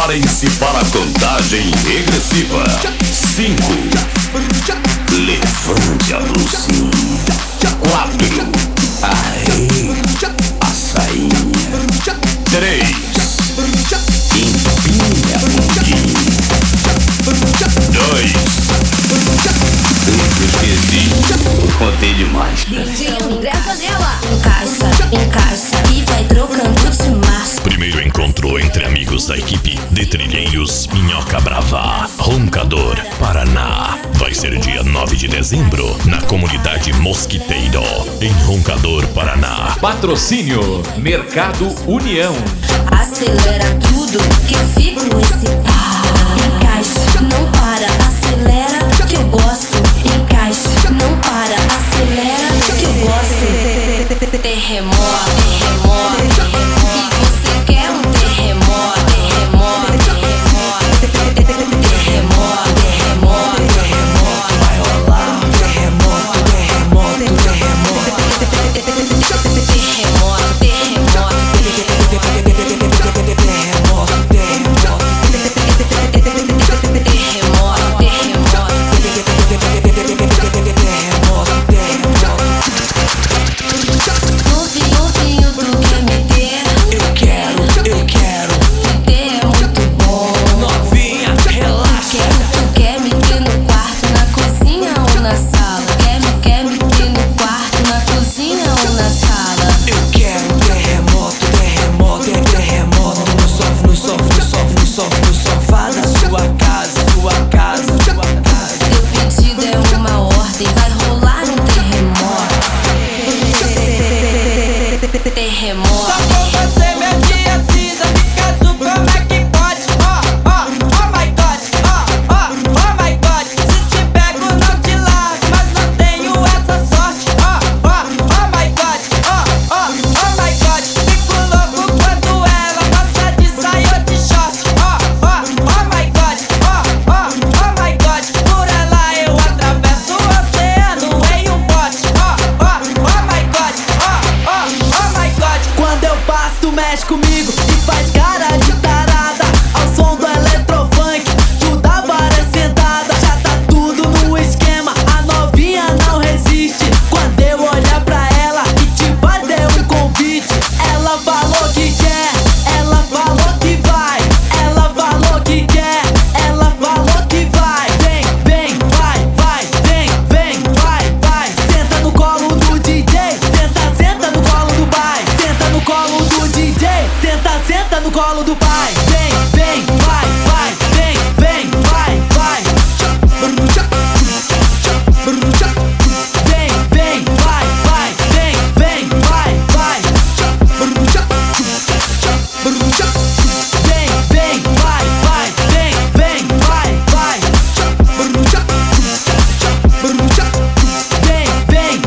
Preparem-se para a contagem regressiva. 5. Levante a blusinha. 4. Aê, a sainha. 3. Empinha a bundinha. 2. Esqueci. Contei demais. DJ André Zanella. Encaixa e vai trocando de marcha. Primeiro encontro entre amigos da equipe de Trilheiros Minhoca Brava, Roncador, Paraná. Vai ser dia 9 de dezembro, na comunidade Mosquiteiro, em Roncador, Paraná. Patrocínio Mercado União. Acelera tudo que eu fico excitada. Encaixa, não para, acelera que eu gosto. Encaixa, não para, acelera que eu gosto. Terremoto, terremoto. E você quer um terremoto, terremoto, terremoto. Terremoto, terremoto, terremoto. Vai rolar um terremoto, terremoto, terremoto. Terremoto, terremoto. Novinho, tu quer me ter? Eu quero. Me ter é muito bom. Novinha, relaxa. Tu quer me ter no quarto, na cozinha ou na sala? Quer me ter no quarto, na cozinha ou na sala? Eu quero um terremoto, terremoto, é terremoto. No sofá da sua casa, sua casa, sua casa. Teu pedido é uma ordem, vai rolar um terremoto. Terremoto. Só com você meu dia cinza fica azul, como é que pode? Oh my God, oh my God. Se te pego não te largo, mas não tenho essa sorte. Oh my God, oh my God. Fico louco quando ela passa de saia ou de short. Oh my God, oh my God. Por ela eu atravesso o oceano em um bote. Oh my God, oh my God. Quando eu passo tu mexe comigo e faz cara de tarada. Ao som do eletrofunk, tu dá várias sentadas. Já tá tudo no esquema, a novinha não resiste. Quando eu olhar pra ela e te fazer um convite, ela falou que quer, ela falou que vai. Ela falou que quer, ela falou que vai. Vem, vai, vem, vai. Senta no colo do DJ, senta no colo do pai. Senta no colo do DJ, senta no colo do pai. Vem, vai, vem, vai. Vem, vai, vem, vai. Vem, vai, vem, vai. Vem,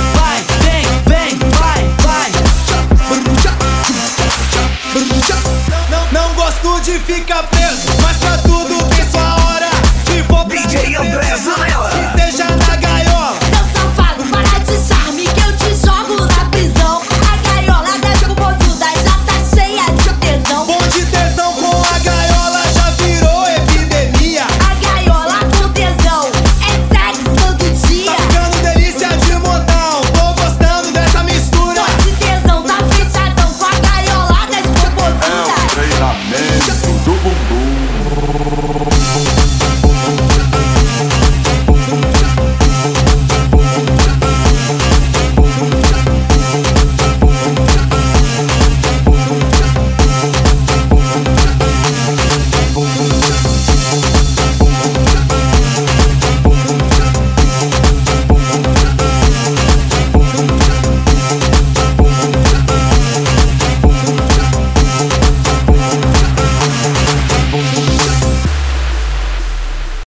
vai. Não gosto de ficar preso, mas pra tudo tem sua hora. Se for pra DJ André Zanella. que seja na gaiola.